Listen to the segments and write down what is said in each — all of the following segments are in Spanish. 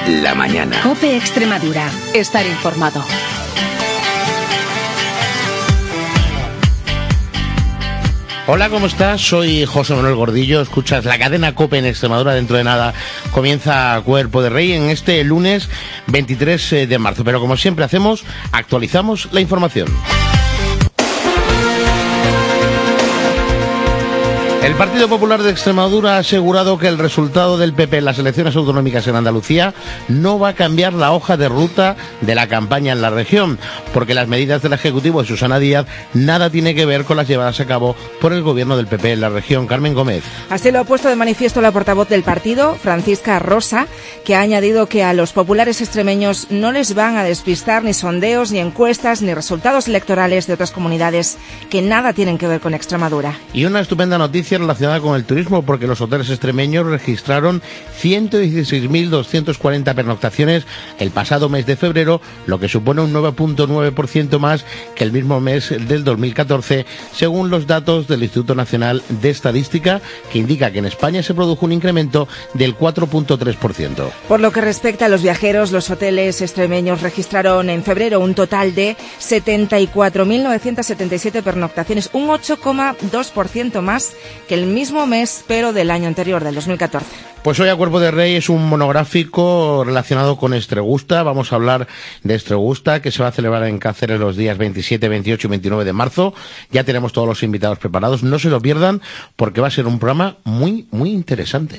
la mañana. COPE Extremadura. Estar informado. Hola, ¿cómo estás? Soy José Manuel Gordillo. Escuchas la cadena COPE en Extremadura. Dentro de nada comienza Cuerpo de Rey en este lunes 23 de marzo. Pero como siempre hacemos, actualizamos la información. El Partido Popular de Extremadura ha asegurado que el resultado del PP en las elecciones autonómicas en Andalucía no va a cambiar la hoja de ruta de la campaña en la región, porque las medidas del Ejecutivo de Susana Díaz nada tiene que ver con las llevadas a cabo por el gobierno del PP en la región. Carmen Gómez. Así lo ha puesto de manifiesto la portavoz del partido, Francisca Rosa, que ha añadido que a los populares extremeños no les van a despistar ni sondeos, ni encuestas, ni resultados electorales de otras comunidades que nada tienen que ver con Extremadura. Y una estupenda noticia relacionada con el turismo, porque los hoteles extremeños registraron 116.240 pernoctaciones el pasado mes de febrero, lo que supone un 9.9% más que el mismo mes del 2014, según los datos del Instituto Nacional de Estadística, que indica que en España se produjo un incremento del 4.3%. Por lo que respecta a los viajeros, los hoteles extremeños registraron en febrero un total de 74.977 pernoctaciones, un 8,2% más que el mismo mes, pero del año anterior, del 2014. Pues hoy a Cuerpo de Rey es un monográfico relacionado con Estregusta. Vamos a hablar de Estregusta, que se va a celebrar en Cáceres los días 27, 28 y 29 de marzo. Ya tenemos todos los invitados preparados. No se lo pierdan, porque va a ser un programa muy, muy interesante.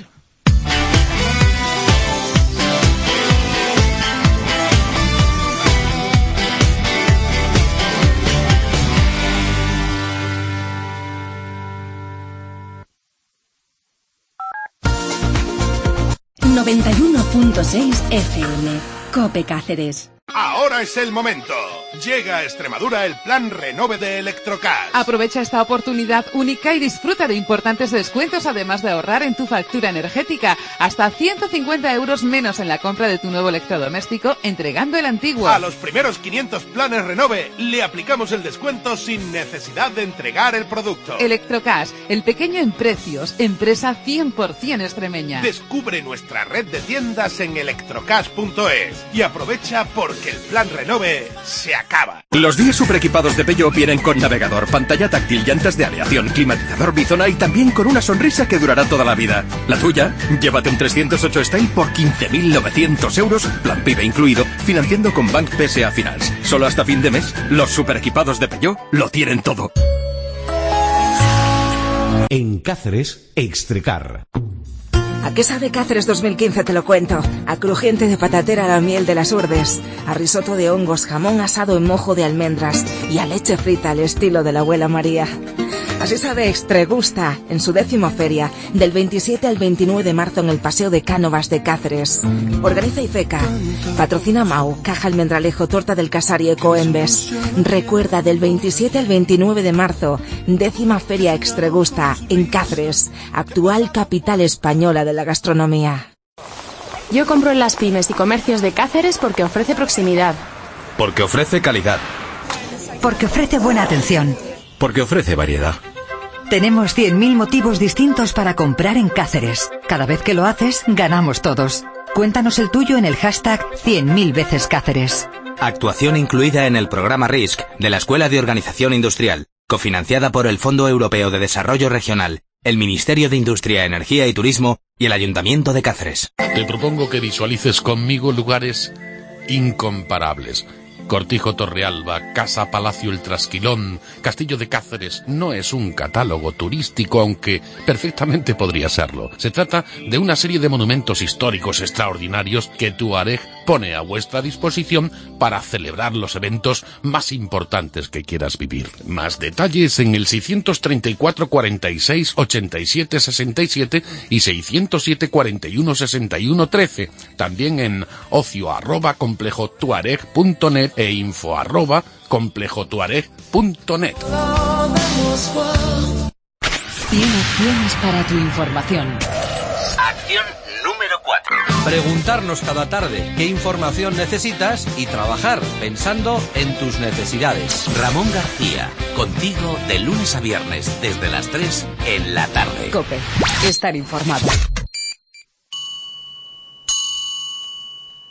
...91.6 FM, COPE Cáceres. Ahora es el momento. Llega a Extremadura el plan Renove de Electrocash. Aprovecha esta oportunidad única y disfruta de importantes descuentos, además de ahorrar en tu factura energética. Hasta 150 euros menos en la compra de tu nuevo electrodoméstico, entregando el antiguo. A los primeros 500 planes Renove le aplicamos el descuento sin necesidad de entregar el producto. Electrocash, el pequeño en precios, empresa 100% extremeña. Descubre nuestra red de tiendas en electrocash.es y aprovecha porque el plan Renove se acaba. Los días super equipados de Peugeot vienen con navegador, pantalla táctil, llantas de aleación, climatizador Bizona y también con una sonrisa que durará toda la vida. ¿La tuya? Llévate un 308 Style por 15.900 euros, plan PIB incluido, financiando con Bank PSA Finance. Solo hasta fin de mes, los super equipados de Peugeot lo tienen todo. En Cáceres, Extrecar. ¿A qué sabe Cáceres 2015? Te lo cuento. A crujiente de patatera a la miel de las Urdes, a risotto de hongos, jamón asado en mojo de almendras y a leche frita al estilo de la abuela María. Así sabe Extregusta en su 10ª feria, del 27 al 29 de marzo en el Paseo de Cánovas de Cáceres. Organiza IFECA, patrocina Mau, Caja Almendralejo, Torta del Casar y Ecoembes. Recuerda, del 27 al 29 de marzo, 10ª feria Extregusta en Cáceres, actual capital española de la gastronomía. Yo compro en las pymes y comercios de Cáceres porque ofrece proximidad. Porque ofrece calidad. Porque ofrece buena atención. Porque ofrece variedad. Tenemos 100.000 motivos distintos para comprar en Cáceres. Cada vez que lo haces, ganamos todos. Cuéntanos el tuyo en el hashtag 100.000 veces Cáceres. Actuación incluida en el programa RISC de la Escuela de Organización Industrial, cofinanciada por el Fondo Europeo de Desarrollo Regional, el Ministerio de Industria, Energía y Turismo y el Ayuntamiento de Cáceres. Te propongo que visualices conmigo lugares incomparables. Cortijo Torrealba, Casa Palacio El Trasquilón, Castillo de Cáceres. No es un catálogo turístico, aunque perfectamente podría serlo. Se trata de una serie de monumentos históricos extraordinarios que Tuareg pone a vuestra disposición para celebrar los eventos más importantes que quieras vivir. Más detalles en el 634 46 87 67 y 607 41 61 13. También en ocio@complejotuareg.net e info@complejotuareg.net. Tiene opciones para tu información. Acción número 4. Preguntarnos cada tarde qué información necesitas y trabajar pensando en tus necesidades. Ramón García, contigo de lunes a viernes desde las 3 en la tarde. COPE, estar informado.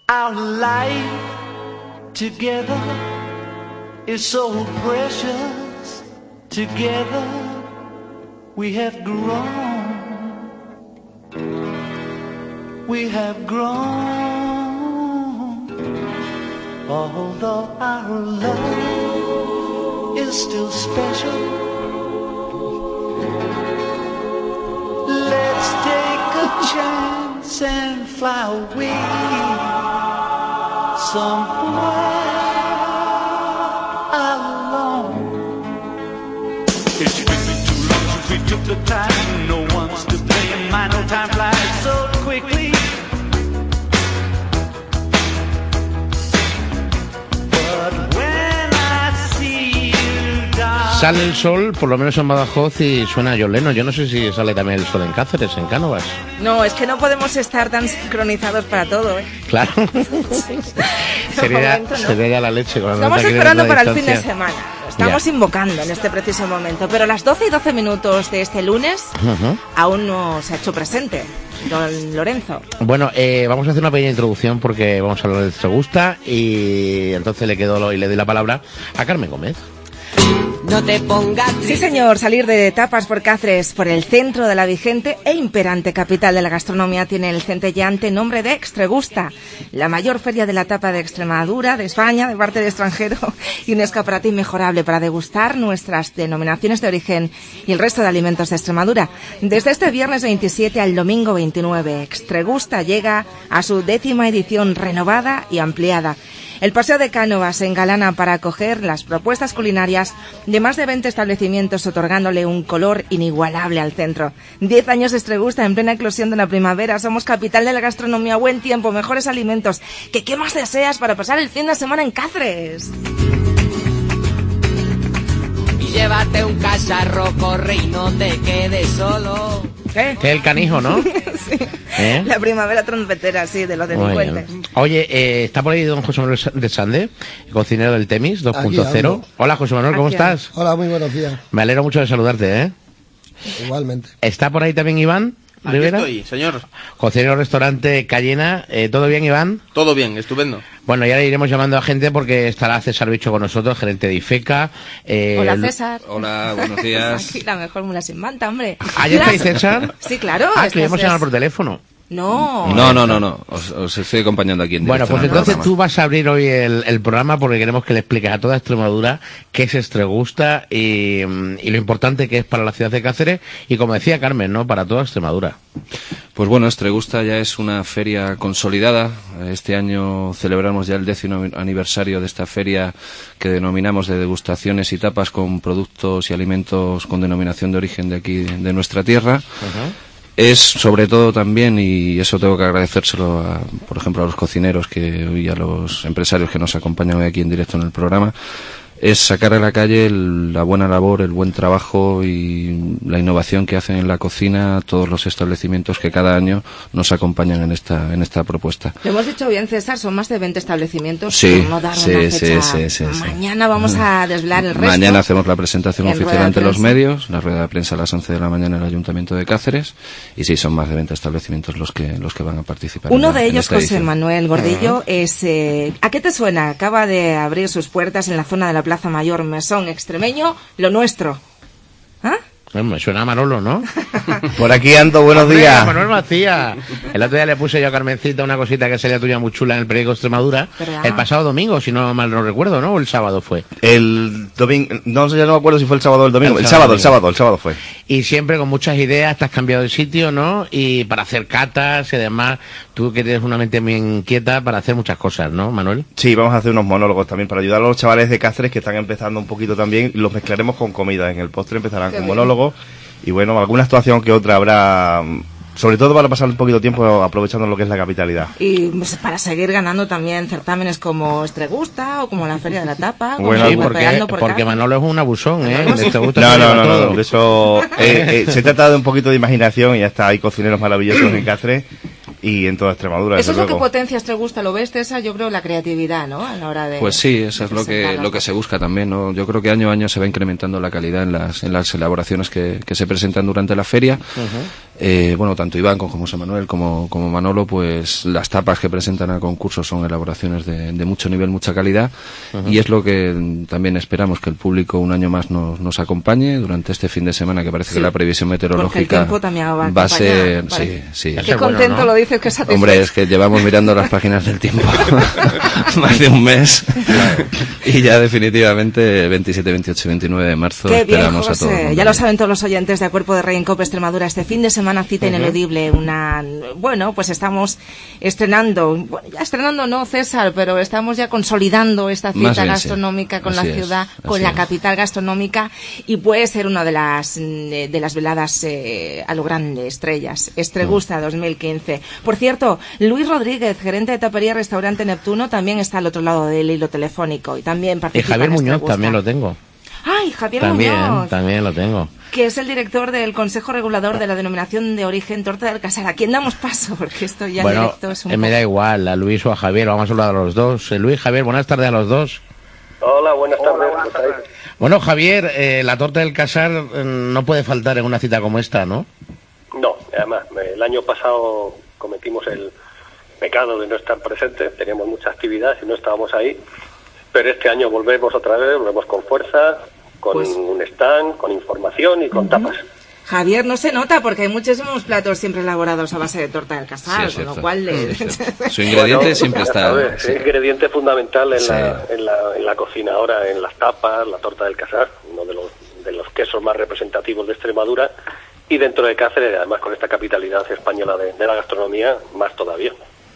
Our life together is so precious. Together we have grown. We have grown. Although our love is still special, let's take a chance and fly away somewhere alone. It's been too long since we took the time. No one's to blame. I know time flies so quickly. Sale el sol, por lo menos en Badajoz, y suena John Lennon. Yo no sé si sale también el sol en Cáceres, en Cánovas. No, es que no podemos estar tan sincronizados para todo, ¿eh? Claro. Sería ya la leche. Estamos esperando para el fin de semana. Lo estamos invocando en este preciso momento. Pero las 12 y 12 minutos de este lunes aún no se ha hecho presente don Lorenzo. Bueno, vamos a hacer una pequeña introducción porque vamos a hablar de Estregusta y entonces le doy la palabra a Carmen Gómez. No te pongas triste. Sí, señor, salir de tapas por Cáceres, por el centro de la vigente e imperante capital de la gastronomía, tiene el centelleante nombre de Extregusta, la mayor feria de la tapa de Extremadura, de España, de parte de extranjero, y un escaparate inmejorable para degustar nuestras denominaciones de origen y el resto de alimentos de Extremadura. Desde este viernes 27 al domingo 29, Extregusta llega a su 10ª edición renovada y ampliada. El Paseo de Cánovas se engalana para acoger las propuestas culinarias de más de 20 establecimientos, otorgándole un color inigualable al centro. 10 años de Extregusta en plena eclosión de la primavera. Somos capital de la gastronomía, buen tiempo, mejores alimentos. ¿Qué más deseas para pasar el fin de semana en Cáceres? Y llévate un cacharro, corre y no te quedes solo. ¿Qué? Que el canijo, ¿no? Sí. La primavera trompetera, sí, de los delincuentes. Oye, está por ahí don José Manuel de Sande, cocinero del Temis 2.0. Hola, José Manuel, ¿cómo estás? Hola, muy buenos días. Me alegro mucho de saludarte, ¿eh? Igualmente. ¿Está por ahí también Iván Rivera? Aquí estoy, señor. Cocinero restaurante Cayena. ¿Todo bien, Iván? Todo bien, estupendo. Bueno, ya le iremos llamando a gente porque estará César Bicho con nosotros, gerente de IFECA. Hola, César. Hola, buenos días. Aquí la mejor mula sin manta, hombre. ¿Ya estáis, César? Sí, claro. Que le hemos llamado por teléfono. No. Os estoy acompañando aquí en directo. Bueno, pues entonces programa. Tú vas a abrir hoy el programa porque queremos que le expliques a toda Extremadura qué es Extregusta y lo importante que es para la ciudad de Cáceres y, como decía Carmen, ¿no?, para toda Extremadura. Pues bueno, Extregusta ya es una feria consolidada. Este año celebramos ya el 10º aniversario de esta feria que denominamos de degustaciones y tapas con productos y alimentos con denominación de origen de aquí, de nuestra tierra. Es sobre todo también, y eso tengo que agradecérselo por ejemplo a los cocineros y a los empresarios que nos acompañan hoy aquí en directo en el programa, es sacar a la calle la buena labor, el buen trabajo y la innovación que hacen en la cocina todos los establecimientos que cada año nos acompañan en esta propuesta. Lo hemos dicho bien, César, son más de 20 establecimientos. Sí, por no dar una fecha. Mañana vamos a desvelar el resto. Mañana hacemos la presentación oficial ante los medios, la rueda de prensa a las 11 de la mañana en el Ayuntamiento de Cáceres, y sí, son más de 20 establecimientos los que van a participar. Uno de ellos, José Manuel Gordillo, es... ¿a qué te suena? Acaba de abrir sus puertas en la zona de la Plaza Mayor, mesón extremeño, Lo Nuestro. ¿Ah? Me suena a Manolo, ¿no? Por aquí ando, buenos días. Manuel Macías. El otro día le puse yo a Carmencita una cosita que salía tuya muy chula en el periódico Extremadura. ¿Verdad? El pasado domingo, si no mal no recuerdo, ¿no? ¿O el sábado fue? El domingo, no sé, ya no me acuerdo si fue el sábado o el domingo. El sábado fue. Y siempre con muchas ideas, te has cambiado de sitio, ¿no? Y para hacer catas y demás, tú que tienes una mente muy inquieta para hacer muchas cosas, ¿no, Manuel? Sí, vamos a hacer unos monólogos también para ayudar a los chavales de Cáceres que están empezando un poquito también. Los mezclaremos con comida. En el postre empezarán con monólogos. Y bueno, alguna actuación que otra habrá, sobre todo para pasar un poquito de tiempo aprovechando lo que es la capitalidad. Y pues, para seguir ganando también certámenes como Extregusta o como la Feria de la Tapa. Bueno, sí, porque Manolo es un abusón, ¿eh? No, eso se trata de un poquito de imaginación y ya está, hay cocineros maravillosos en Cáceres y en toda Extremadura. Eso es lo que potencia Extregusta, ¿lo ves, César? Yo creo la creatividad, ¿no? A la hora de... Pues sí, eso es lo que se busca también, ¿no? Yo creo que año a año se va incrementando la calidad en las elaboraciones que se presentan durante la feria. Bueno, tanto Iván como José Manuel como Manolo, pues las tapas que presentan al concurso son elaboraciones de mucho nivel, mucha calidad, y es lo que también esperamos, que el público un año más nos acompañe durante este fin de semana, que parece que la previsión meteorológica va a ser... Sí. Qué contento, ¿no? Lo dices, que satisfecho. Hombre, es que llevamos mirando las páginas del tiempo más de un mes, y ya definitivamente 27, 28 y 29 de marzo Qué esperamos bien, a todos. Ya lo saben todos los oyentes de A Cuerpo de Rey en COPE Extremadura, este fin de semana cita ineludible, pues estamos estrenando, no, César, pero estamos ya consolidando esta cita gastronómica con la ciudad, con la capital gastronómica, y puede ser una de las veladas a lo grande, estrellas, Estregusta 2015. Por cierto, Luis Rodríguez, gerente de tapería Restaurante Neptuno, también está al otro lado del hilo telefónico y también participa. Y Javier en Muñoz Estregusta. también lo tengo. ¡Ay, Javier Muñoz! También lo tengo. Que es el director del Consejo Regulador de la Denominación de Origen Torta del Casar. ¿A quién damos paso? Porque esto ya en directo es un me da igual, a Luis o a Javier, vamos a saludar a los dos. Luis, Javier, buenas tardes a los dos. Hola, buenas tardes. Bueno, Javier, la Torta del Casar no puede faltar en una cita como esta, ¿no? No, además, el año pasado cometimos el pecado de no estar presentes, teníamos mucha actividad y no estábamos ahí, pero este año volvemos otra vez, volvemos con fuerza, con un stand, con información y con tapas. Javier, no se nota porque hay muchísimos platos siempre elaborados a base de torta del Casar, con lo cual... Su ingrediente siempre está... Es un ingrediente fundamental en la cocina ahora, en las tapas, la torta del Casar, uno de los quesos más representativos de Extremadura, y dentro de Cáceres, además con esta capitalidad española de la gastronomía, más todavía.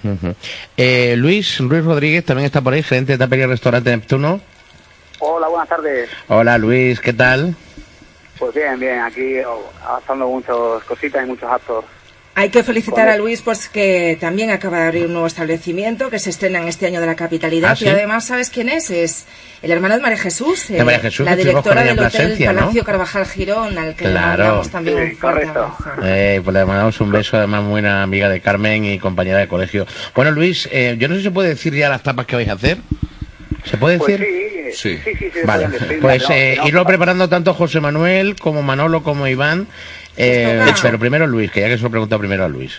Luis Rodríguez también está por ahí, gerente de tapería Restaurante Neptuno. Hola, buenas tardes. Hola Luis, ¿qué tal? Pues bien, aquí avanzando muchas cositas y muchos actos. Hay que felicitar a Luis, pues que también acaba de abrir un nuevo establecimiento que se estrena en este año de la capitalidad. ¿Sí? Y además, ¿sabes quién es? Es el hermano de María Jesús, la directora del Hotel Palacio, ¿no? Carvajal Girón, al que le mandamos también un fuerte abrazo. Pues le mandamos un beso, además muy buena amiga de Carmen y compañera de colegio. Bueno, Luis, yo no sé si se puede decir ya las tapas que vais a hacer. ¿Se puede decir? Pues sí. Vale, pues irlo preparando tanto José Manuel como Manolo como Iván. Pero primero Luis, que ya que se lo he preguntado primero a Luis.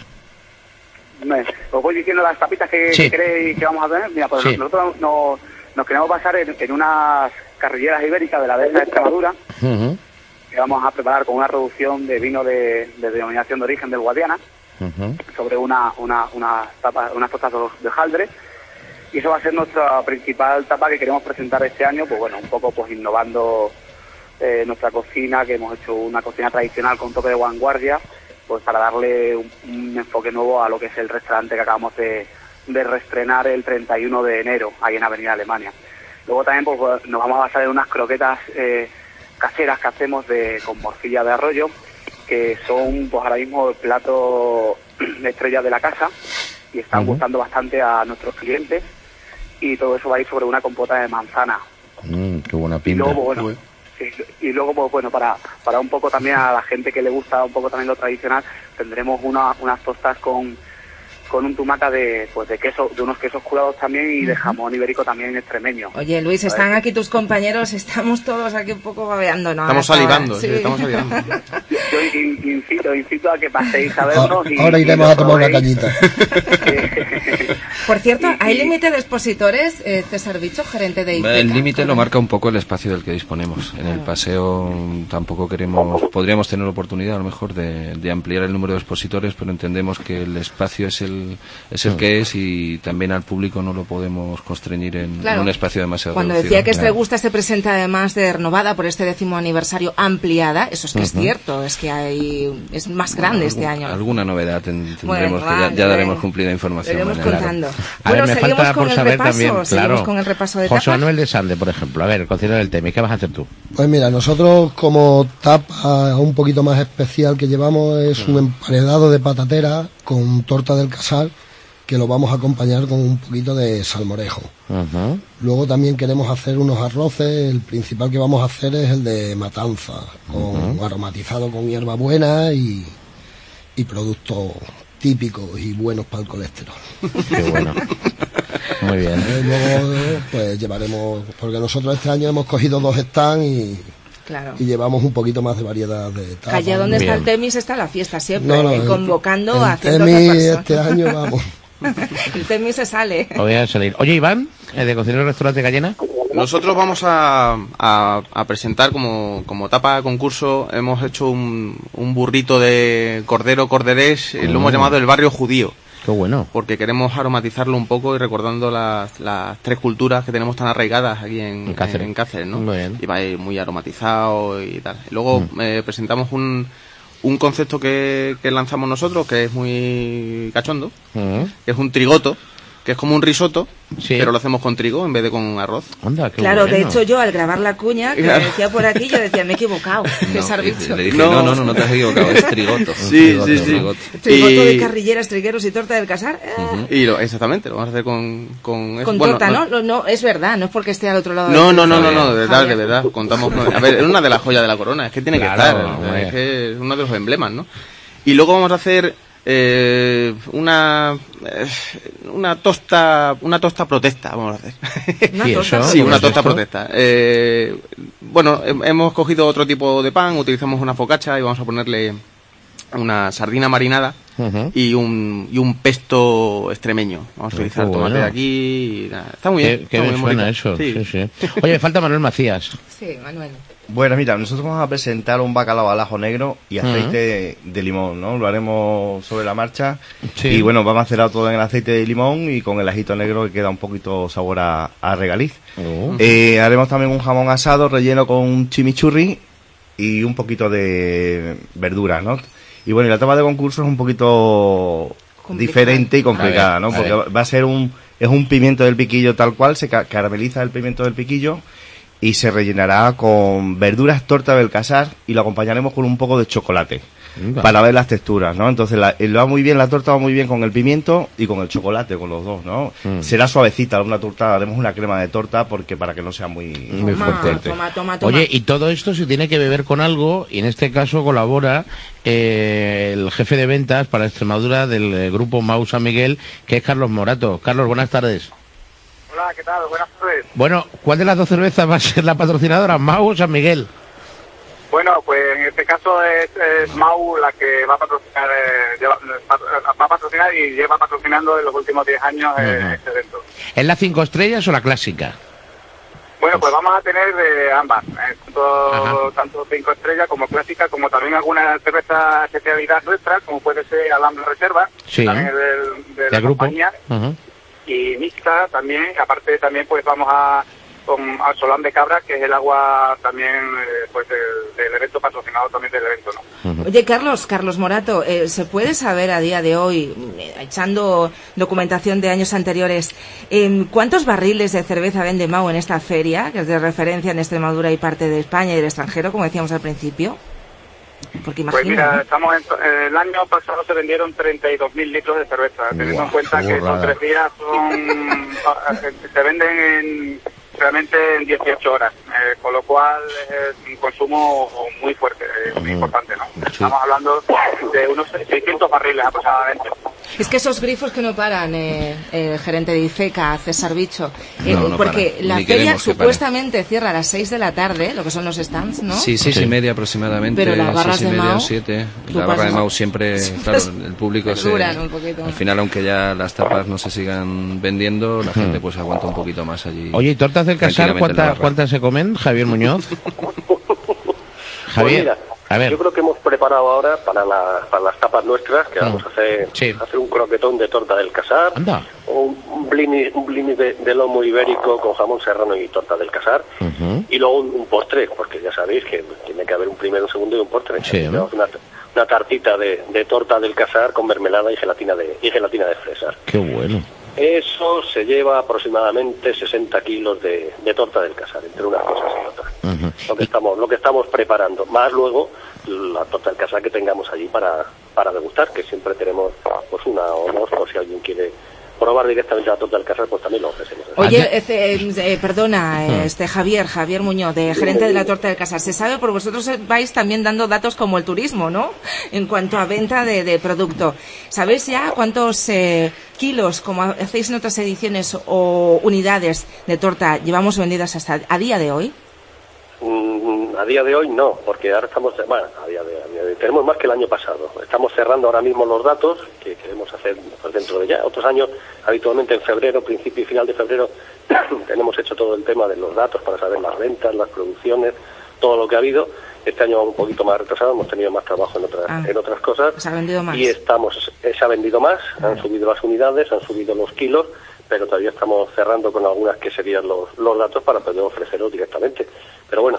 Os voy diciendo las tapitas que queréis que vamos a tener. Mira, pues nosotros nos queremos basar en unas carrilleras ibéricas de la dehesa de Extremadura, que vamos a preparar con una reducción de vino de denominación de origen del Guadiana, sobre unas tostas de hojaldre. Y eso va a ser nuestra principal tapa que queremos presentar este año, pues bueno, un poco pues innovando nuestra cocina, que hemos hecho una cocina tradicional con toque de vanguardia, pues para darle un enfoque nuevo a lo que es el restaurante que acabamos de reestrenar el 31 de enero, ahí en Avenida Alemania. Luego también pues nos vamos a basar en unas croquetas caseras que hacemos con morcilla de arroyo, que son pues ahora mismo el plato de estrella de la casa y están gustando bastante a nuestros clientes, y todo eso va a ir sobre una compota de manzana. Qué buena pinta. Y luego, pues bueno, para un poco también a la gente que le gusta un poco también lo tradicional, tendremos unas tostas con un tumaca de queso, de unos quesos curados también, y de jamón ibérico también extremeño. Oye, Luis, están aquí tus compañeros, estamos todos aquí un poco babeando, ¿no? Estamos salivando, estamos salivando. Yo incito a que paséis a vernos. Ahora iremos a tomar una cañita. Por cierto, ¿hay límite de expositores, César Bicho, gerente de IFECA? El límite lo marca un poco el espacio del que disponemos. En el paseo tampoco podríamos tener oportunidad a lo mejor de ampliar el número de expositores, pero entendemos que el espacio es el que es, y también al público no lo podemos constreñir en un espacio demasiado Cuando reducido. Decía que Estregusta se presenta además de renovada por este 10º aniversario, ampliada, eso es que es cierto, es que es más grande este año. Alguna novedad tendremos, que ya daremos cumplida información. Iremos contando. A ver, me falta por saber también, seguimos con el repaso de tapas. José Manuel de Sande, por ejemplo, a ver, cocinero del tema, ¿y qué vas a hacer tú? Pues mira, nosotros como tapa un poquito más especial que llevamos es un emparedado de patatera con torta del Casar, que lo vamos a acompañar con un poquito de salmorejo. Luego también queremos hacer unos arroces. El principal que vamos a hacer es el de matanza, aromatizado con hierbabuena y productos típicos y buenos para el colesterol. Qué bueno. Muy bien. Luego pues llevaremos, porque nosotros este año hemos cogido 2 stands Claro. Y llevamos un poquito más de variedad de tapas. Allá donde está el Temis está la fiesta siempre, convocando a cientos Temis de personas. este año vamos. El Temis se sale. Voy a salir. Oye, Iván, de Cocinero del Restaurante Cayena. Nosotros vamos a presentar como tapa de concurso, hemos hecho un burrito de cordero corderés, lo hemos llamado el barrio judío. Qué bueno. Porque queremos aromatizarlo un poco y recordando las tres culturas que tenemos tan arraigadas aquí en Cáceres, ¿no? Muy bien. Y va a ir muy aromatizado y tal. Y luego presentamos un concepto que lanzamos nosotros, que es muy cachondo, que es un trigoto, que es como un risotto, pero lo hacemos con trigo en vez de con arroz. Anda, qué claro, bueno. De hecho yo al grabar la cuña, que me decía por aquí, yo decía, me he equivocado, César Bicho. Le dije, no te has equivocado, es trigoto. Sí. Trigoto de carrilleras, trigueros y torta del casar. Y exactamente, lo vamos a hacer con torta, ¿no? No, es verdad, no es porque esté al otro lado. No, de verdad, contamos. A ver, es una de las joyas de la corona, es que tiene que estar, es que es uno de los emblemas, ¿no? Y luego vamos a hacer una tosta protesta, vamos a hacer. ¿Una tosta? Sí, una tosta protesta. Bueno, hemos cogido otro tipo de pan, utilizamos una focaccia y vamos a ponerle una sardina marinada y un pesto extremeño. Vamos a utilizar tomate de aquí. Está muy bien. Qué bien suena eso. Sí. Oye, falta Manuel Macías. Sí, Manuel. Bueno, mira, nosotros vamos a presentar un bacalao al ajo negro y aceite de limón, ¿no? Lo haremos sobre la marcha y bueno, vamos a hacerlo todo en el aceite de limón y con el ajito negro que queda un poquito sabor a regaliz. Haremos también un jamón asado relleno con un chimichurri y un poquito de verduras, ¿no? Y bueno, y la tapa de concurso es un poquito diferente y complicada, ¿no? Porque va a ser es un pimiento del piquillo tal cual, se carameliza el pimiento del piquillo y se rellenará con verduras torta del casar y lo acompañaremos con un poco de chocolate para ver las texturas, ¿no? Entonces va muy bien, la torta va muy bien con el pimiento y con el chocolate, con los dos, ¿no? Será suavecita una torta, haremos una crema de torta porque para que no sea muy fuerte. Toma. Oye, y todo esto se tiene que beber con algo y en este caso colabora el jefe de ventas para Extremadura del grupo Mau San Miguel, que es Carlos Morato. Carlos, buenas tardes. Hola, ¿qué tal? Buenas tardes. Bueno, ¿cuál de las dos cervezas va a ser la patrocinadora, Mau o San Miguel? Bueno, pues en este caso es Mau la que va a patrocinar, va a patrocinar y lleva patrocinando en los últimos 10 años este evento. ¿Es la 5 estrellas o la clásica? Bueno, pues vamos a tener ambas, tanto 5 estrellas como clásica, como también alguna cerveza especialidad nuestra, como puede ser Alhambra Reserva, también de la grupo. compañía. Y mixta también, aparte también pues vamos con Solán de Cabra, que es el agua también pues del evento, patrocinado también del evento, ¿no? Oye, Carlos Morato, ¿se puede saber a día de hoy, echando documentación de años anteriores, cuántos barriles de cerveza vende Mau en esta feria, que es de referencia en Extremadura y parte de España y del extranjero, como decíamos al principio? Porque imagino, pues mira, ¿no? estamos el año pasado se vendieron 32.000 litros de cerveza, teniendo en cuenta que son 3 días, se venden realmente en 18 horas, con lo cual es un consumo muy fuerte, muy importante, ¿no? Estamos hablando de unos 600 barriles aproximadamente. Es que esos grifos que no paran, el gerente de IFECA, César Bicho, no porque paran. la Ni feria queremos que supuestamente cierra a las 6 de la tarde, lo que son los stands, ¿no? Sí, 6:30 aproximadamente. Pero las barras 6:30 de Mau, o 7. La barra de Mau siempre, claro, el público duran un poquito. al final, aunque ya las tapas no se sigan vendiendo, la gente pues aguanta un poquito más allí. Oye, ¿y tortas del casar cuántas se comen, Javier Muñoz? Javier, pues mira, a ver. Yo creo que hemos preparado ahora para las tapas nuestras, que vamos a hacer un croquetón de torta del casar, un blini de lomo ibérico con jamón serrano y torta del casar, y luego un postre, porque ya sabéis que tiene que haber un primero, un segundo y un postre. Una tartita de torta del casar con mermelada y gelatina de fresas. Qué bueno. Eso se lleva aproximadamente 60 kilos de torta del casar, entre unas cosas y otras. Lo que estamos preparando, más luego la torta del casar que tengamos allí para degustar, que siempre tenemos pues una o dos, por si alguien quiere probar directamente la torta del casar, pues también lo ofrecemos. Oye, perdona, Javier Muñoz, gerente de la torta del casar, se sabe, por vosotros vais también dando datos como el turismo, ¿no? En cuanto a venta de producto. ¿Sabéis ya cuántos kilos, como hacéis en otras ediciones, o unidades de torta llevamos vendidas hasta a día de hoy? A día de hoy no, porque ahora estamos, bueno, a día de hoy tenemos más que el año pasado. Estamos cerrando ahora mismo los datos que queremos hacer pues, dentro de ya. Otros años, habitualmente en febrero, principio y final de febrero, tenemos hecho todo el tema de los datos para saber las ventas, las producciones, todo lo que ha habido. Este año un poquito más retrasado, hemos tenido más trabajo en otras cosas. ¿Se ha vendido más? Y se ha vendido más, han subido las unidades, han subido los kilos, pero todavía estamos cerrando con algunas que serían los datos para poder ofrecerlos directamente. Pero bueno,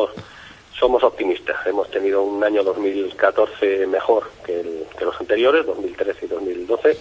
somos optimistas. Hemos tenido un año 2014 mejor que los anteriores, 2013 y 2012.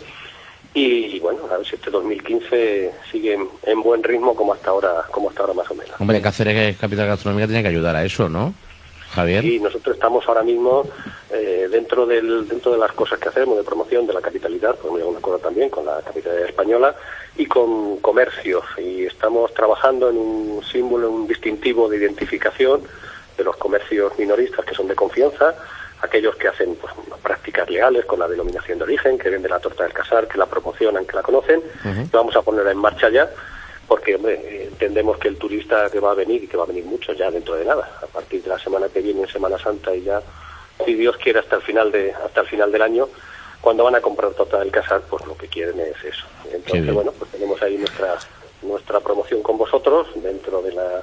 Y bueno, a ver si este 2015 sigue en buen ritmo como hasta ahora más o menos. Hombre, Cáceres capital gastronómica tiene que ayudar a eso, ¿no, Javier? Sí, nosotros estamos ahora mismo dentro de las cosas que hacemos de promoción de la capitalidad, pues me hago una cosa también con la capitalidad española y con comercios, y estamos trabajando en un símbolo, en un distintivo de identificación de los comercios minoristas que son de confianza, aquellos que hacen pues, prácticas legales con la denominación de origen, que venden la torta del casar, que la promocionan, que la conocen. Vamos a ponerla en marcha ya, porque hombre, entendemos que el turista que va a venir, y que va a venir mucho ya dentro de nada, a partir de la semana que viene, en Semana Santa, y ya, si Dios quiere, hasta el final del año, cuando van a comprar torta del casar, pues lo que quieren es eso. Entonces, bueno, pues tenemos ahí nuestra promoción con vosotros dentro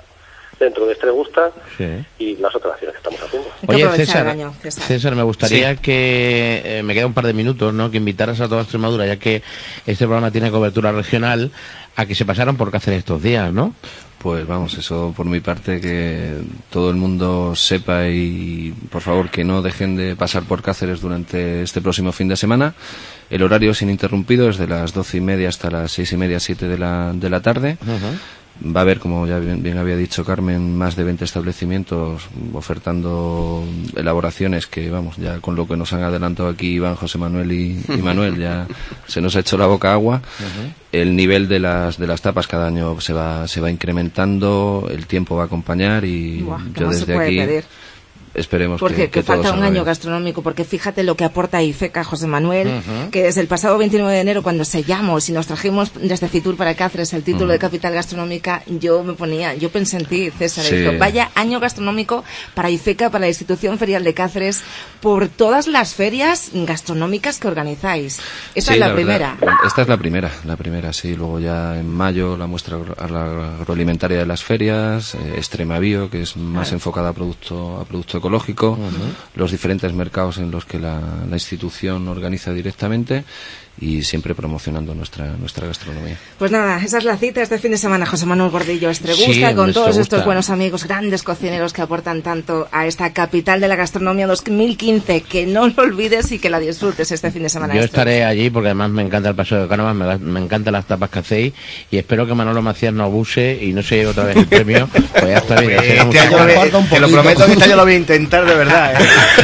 de Estregusta, y las otras acciones que estamos haciendo. Oye, César, me gustaría que me queda un par de minutos, ¿no? Que invitaras a toda Extremadura, ya que este programa tiene cobertura regional, a que se pasaran por Cáceres estos días, ¿no? Pues vamos, eso por mi parte, que todo el mundo sepa, y por favor que no dejen de pasar por Cáceres durante este próximo fin de semana. El horario es ininterrumpido, es de las 12:30 hasta las 6:30, 7 de la tarde. Va a haber, como ya bien había dicho Carmen, más de 20 establecimientos ofertando elaboraciones que, vamos, ya con lo que nos han adelantado aquí Iván, José Manuel y Manuel, ya se nos ha hecho la boca agua. El nivel de las tapas cada año se va incrementando, el tiempo va a acompañar, y yo desde aquí pedir? Esperemos porque que falta todo un año gastronómico, porque fíjate lo que aporta IFECA, José Manuel, que desde el pasado 29 de enero, cuando sellamos y nos trajimos desde Fitur para Cáceres el título de capital gastronómica, yo pensé en ti, César, y digo, vaya año gastronómico para IFECA, para la institución ferial de Cáceres, por todas las ferias gastronómicas que organizáis. Esta es la primera. Esta es la primera, sí. Luego ya en mayo la muestra agroalimentaria de las ferias, Extremabio, que es más enfocada a producto ecológico, los diferentes mercados en los que la institución organiza directamente, y siempre promocionando nuestra gastronomía. Pues nada, esa es la cita este fin de semana, José Manuel Gordillo, Estregusta, con todos estos buenos amigos, grandes cocineros que aportan tanto a esta capital de la gastronomía 2015, que no lo olvides y que la disfrutes este fin de semana. Yo estaré allí porque además me encanta el paseo de Cánovas, me encantan las tapas que hacéis, y espero que Manolo Macías no abuse y no se lleve otra vez el premio. Pues ya está bien. Este año te lo prometo, que este año lo voy a intentar de verdad.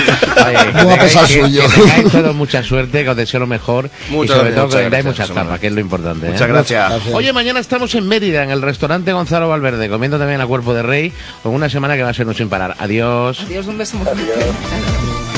No va a pesar suyo. Que tengáis todos mucha suerte, que os deseo lo mejor. Y sobre todo que vendáis muchas tapas, que es lo importante. Muchas gracias. Oye, mañana estamos en Mérida, en el restaurante Gonzalo Valverde, comiendo también a Cuerpo de Rey, con una semana que va a ser un sin parar. Adiós. Adiós, un beso muy fuerte.